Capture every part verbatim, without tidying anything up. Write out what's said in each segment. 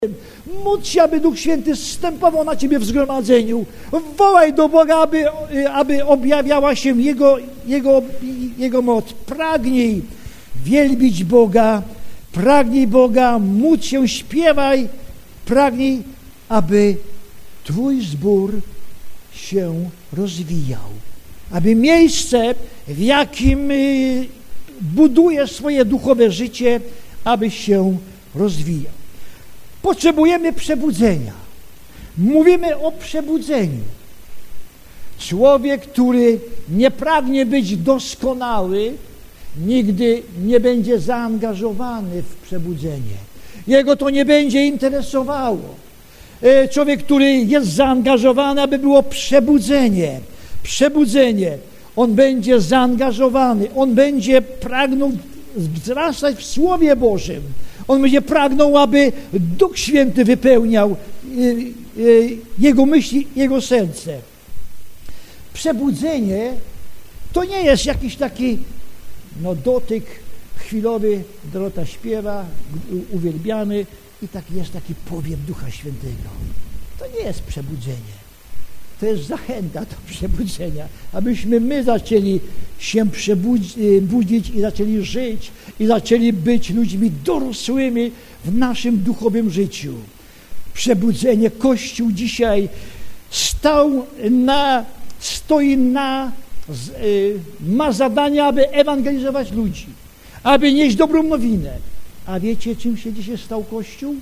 Módl się, aby Duch Święty zstępował na ciebie w zgromadzeniu. Wołaj do Boga, aby, aby objawiała się Jego, Jego, Jego moc. Pragnij wielbić Boga, pragnij Boga, módl się, śpiewaj, pragnij, aby Twój zbór się rozwijał. Aby miejsce, w jakim budujesz swoje duchowe życie, aby się rozwijał. Potrzebujemy przebudzenia. Mówimy o przebudzeniu. Człowiek, który nie pragnie być doskonały, nigdy nie będzie zaangażowany w przebudzenie. Jego to nie będzie interesowało. Człowiek, który jest zaangażowany, aby było przebudzenie. Przebudzenie. On będzie zaangażowany. On będzie pragnął wzrastać w Słowie Bożym. On będzie pragnął, aby Duch Święty wypełniał jego myśli, jego serce. Przebudzenie to nie jest jakiś taki no, dotyk chwilowy, Dorota śpiewa, uwielbiamy i taki jest taki powiew Ducha Świętego. To nie jest przebudzenie. To jest zachęta do przebudzenia, abyśmy my zaczęli się przebudzić i zaczęli żyć i zaczęli być ludźmi dorosłymi w naszym duchowym życiu. Przebudzenie. Kościół dzisiaj stał na, stoi na, ma zadanie, aby ewangelizować ludzi, aby nieść dobrą nowinę. A wiecie, czym się dzisiaj stał Kościół?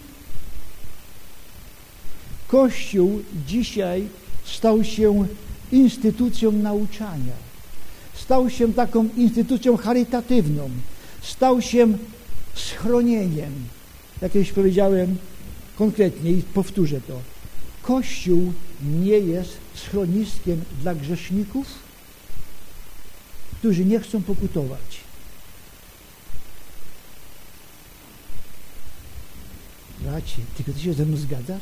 Kościół dzisiaj stał się instytucją nauczania. Stał się taką instytucją charytatywną. Stał się schronieniem. Jak już powiedziałem konkretnie i powtórzę to. Kościół nie jest schroniskiem dla grzeszników, którzy nie chcą pokutować. Bracie, tylko ty się ze mną zgadzasz?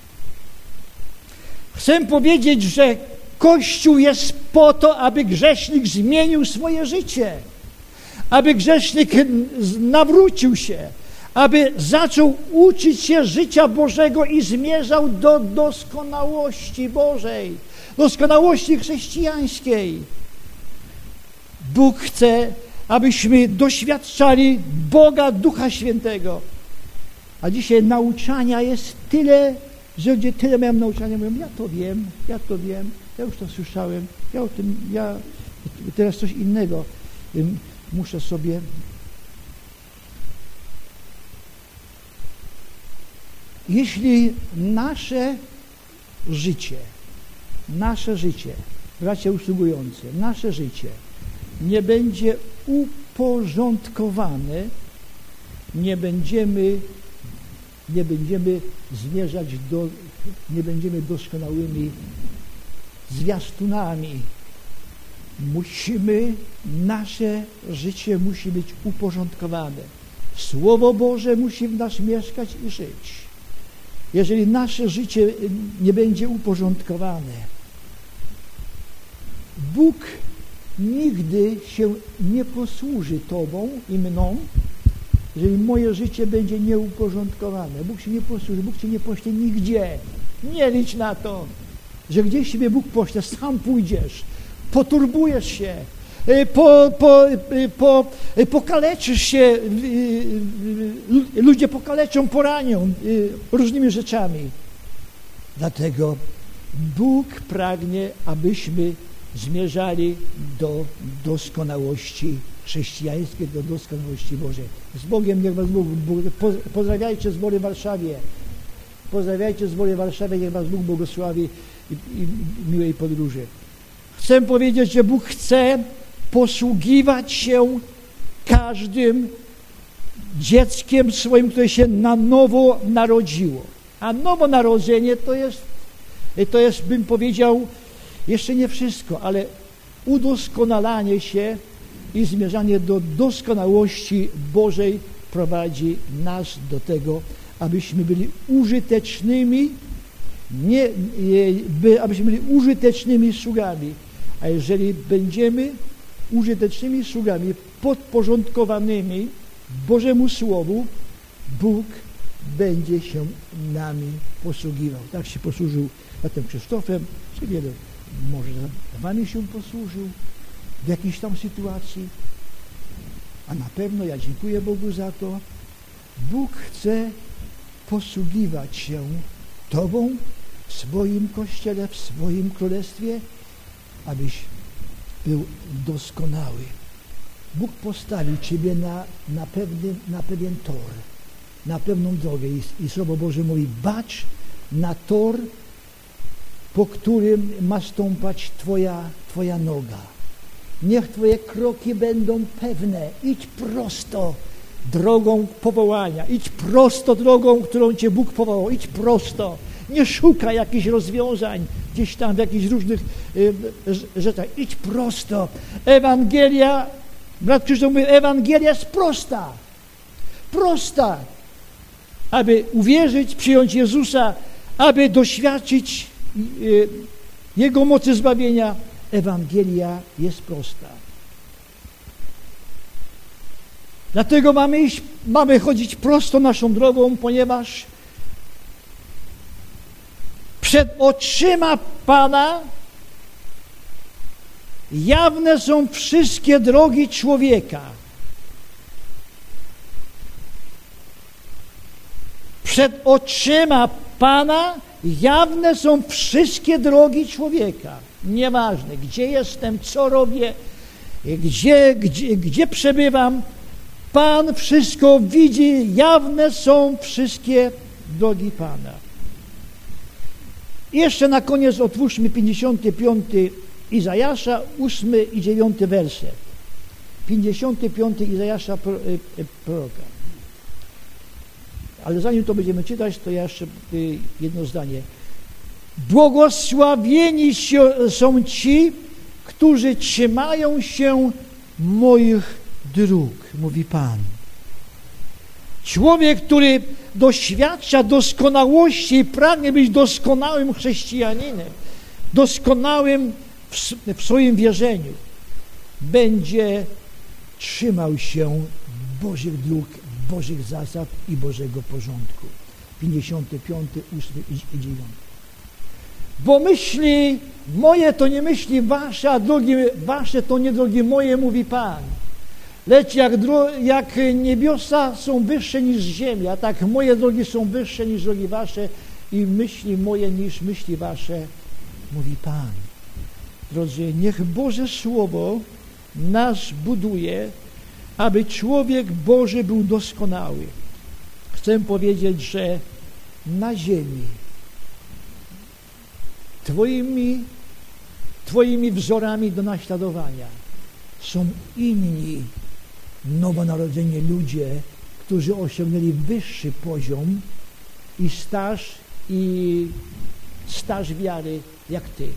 Chcę powiedzieć, że Kościół jest po to, aby grzesznik zmienił swoje życie, aby grzesznik nawrócił się, aby zaczął uczyć się życia Bożego i zmierzał do doskonałości Bożej, doskonałości chrześcijańskiej. Bóg chce, abyśmy doświadczali Boga Ducha Świętego. A dzisiaj nauczania jest tyle, że gdzie tyle miałem nauczania, mówią, ja to wiem, ja to wiem, ja już to słyszałem, ja o tym, ja teraz coś innego muszę sobie. Jeśli nasze życie, nasze życie, bracia usługujący, nasze życie nie będzie uporządkowane, nie będziemy nie będziemy zmierzać do, nie będziemy doskonałymi zwiastunami. Musimy, nasze życie musi być uporządkowane. Słowo Boże musi w nas mieszkać i żyć. Jeżeli nasze życie nie będzie uporządkowane, Bóg nigdy się nie posłuży Tobą i mną, jeżeli moje życie będzie nieuporządkowane. Bóg się nie posłuży, Bóg Cię nie pośle nigdzie. Nie licz na to, że gdzieś Ciebie Bóg pośle, sam pójdziesz, poturbujesz się, po, po, po, pokaleczysz się, ludzie pokaleczą, poranią różnymi rzeczami. Dlatego Bóg pragnie, abyśmy zmierzali do doskonałości chrześcijańskiej, do doskonałości Bożej. Z Bogiem niech was Bóg, pozdrawiajcie zbory w Warszawie. Pozdrawiajcie zbory w Warszawie, niech was Bóg błogosławi i, i, i miłej podróży. Chcę powiedzieć, że Bóg chce posługiwać się każdym dzieckiem swoim, które się na nowo narodziło. A nowonarodzenie to jest, to jest, bym powiedział, jeszcze nie wszystko, ale udoskonalanie się i zmierzanie do doskonałości Bożej prowadzi nas do tego, abyśmy byli użytecznymi, nie, by, abyśmy byli użytecznymi sługami. A jeżeli będziemy użytecznymi sługami podporządkowanymi Bożemu Słowu, Bóg będzie się nami posługiwał. Tak się posłużył zatem Krzysztofem, czy wiele może wami się posłużył w jakiejś tam sytuacji, a na pewno ja dziękuję Bogu za to. Bóg chce posługiwać się Tobą w swoim Kościele, w swoim Królestwie, abyś był doskonały. Bóg postawił Ciebie na, na, pewny, na pewien tor, na pewną drogę i, i Słowo Boże mówi, bacz na tor, po którym ma stąpać Twoja, Twoja noga. Niech Twoje kroki będą pewne. Idź prosto drogą powołania. Idź prosto drogą, którą Cię Bóg powołał. Idź prosto. Nie szukaj jakichś rozwiązań gdzieś tam w jakichś różnych y, rzeczach. Idź prosto. Ewangelia, brat Krzysztof mówi, Ewangelia jest prosta. Prosta. Aby uwierzyć, przyjąć Jezusa, aby doświadczyć y, Jego mocy zbawienia, Ewangelia jest prosta. Dlatego mamy iść, mamy chodzić prosto naszą drogą, ponieważ przed oczyma Pana jawne są wszystkie drogi człowieka. Przed oczyma Pana jawne są wszystkie drogi człowieka. Nieważne, gdzie jestem, co robię, gdzie, gdzie, gdzie przebywam, Pan wszystko widzi, jawne są wszystkie drogi Pana. I jeszcze na koniec otwórzmy pięćdziesiąty piąty Izajasza, ósmy i dziewiąty werset. pięćdziesiąty piąty Izajasza proroka. Ale zanim to będziemy czytać, to ja jeszcze jedno zdanie. Błogosławieni są ci, którzy trzymają się moich dróg, mówi Pan. Człowiek, który doświadcza doskonałości i pragnie być doskonałym chrześcijaninem, doskonałym w, w swoim wierzeniu, będzie trzymał się Bożych dróg, Bożych zasad i Bożego porządku. pięćdziesiąty piąty, ósmy i dziewiąty. Bo myśli moje to nie myśli wasze, a drogi wasze to nie drogi moje, mówi Pan. Lecz jak, dro, jak niebiosa są wyższe niż ziemia, tak moje drogi są wyższe niż drogi wasze i myśli moje niż myśli wasze, mówi Pan. Drodzy, niech Boże Słowo nas buduje, aby człowiek Boży był doskonały. Chcę powiedzieć, że na ziemi Twoimi, Twoimi wzorami do naśladowania są inni nowonarodzeni ludzie, którzy osiągnęli wyższy poziom i staż, i staż wiary jak Ty.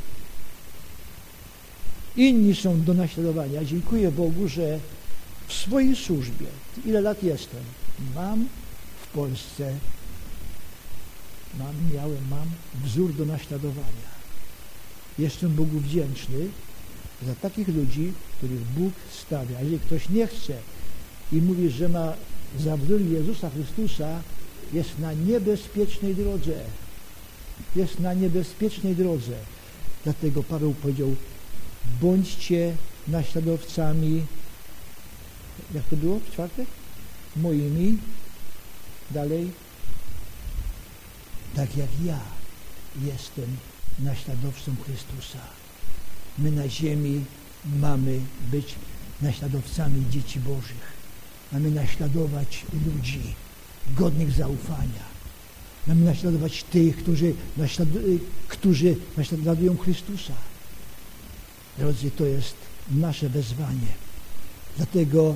Inni są do naśladowania. Dziękuję Bogu, że w swojej służbie, ile lat jestem, mam w Polsce, mam, miałem, mam wzór do naśladowania. Jestem Bogu wdzięczny za takich ludzi, których Bóg stawia. Jeżeli ktoś nie chce i mówi, że ma za wzór Jezusa Chrystusa, jest na niebezpiecznej drodze. Jest na niebezpiecznej drodze. Dlatego Paweł powiedział, bądźcie naśladowcami, jak to było w czwartek? Moimi, dalej, tak jak ja jestem naśladowcą Chrystusa. My na ziemi mamy być naśladowcami dzieci Bożych. Mamy naśladować ludzi godnych zaufania. Mamy naśladować tych, którzy, naśladu- którzy naśladują Chrystusa. Drodzy, to jest nasze wezwanie. Dlatego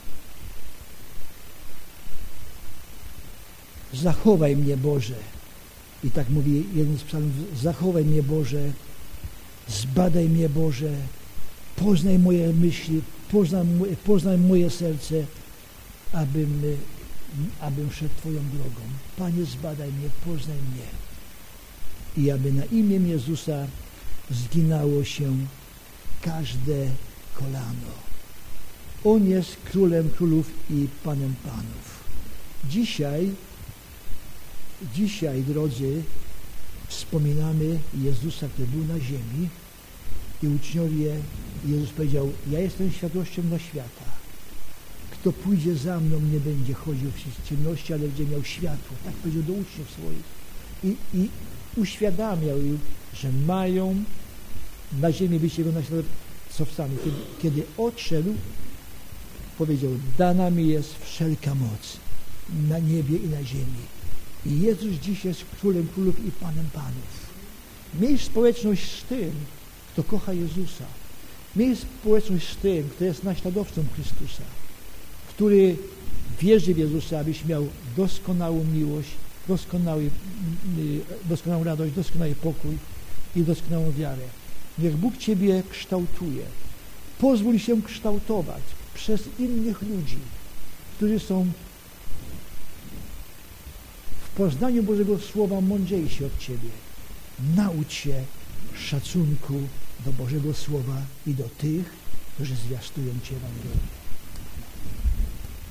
zachowaj mnie, Boże. I tak mówi jeden z psalmów, zachowaj mnie, Boże, zbadaj mnie, Boże, poznaj moje myśli, poznaj, poznaj moje serce, abym, abym szedł Twoją drogą. Panie, zbadaj mnie, poznaj mnie. I aby na imię Jezusa zginało się każde kolano. On jest Królem Królów i Panem Panów. Dzisiaj Dzisiaj, drodzy, wspominamy Jezusa, który był na ziemi i uczniowie, Jezus powiedział, ja jestem światłością dla świata. Kto pójdzie za mną, nie będzie chodził w ciemności, ale będzie miał światło. Tak powiedział do uczniów swoich. I, i uświadamiał im, że mają na ziemi być Jego naśladowcami. Kiedy, kiedy odszedł, powiedział, dana mi jest wszelka moc na niebie i na ziemi. I Jezus dziś jest Królem Królów i Panem Panów. Miej społeczność z tym, kto kocha Jezusa. Miej społeczność z tym, kto jest naśladowcą Chrystusa, który wierzy w Jezusa, abyś miał doskonałą miłość, doskonały, doskonałą radość, doskonały pokój i doskonałą wiarę. Niech Bóg Ciebie kształtuje. Pozwól się kształtować przez innych ludzi, którzy są w poznaniu Bożego Słowa mądrzejsi od Ciebie. Naucz się szacunku do Bożego Słowa i do tych, którzy zwiastują Cię Ewangelię.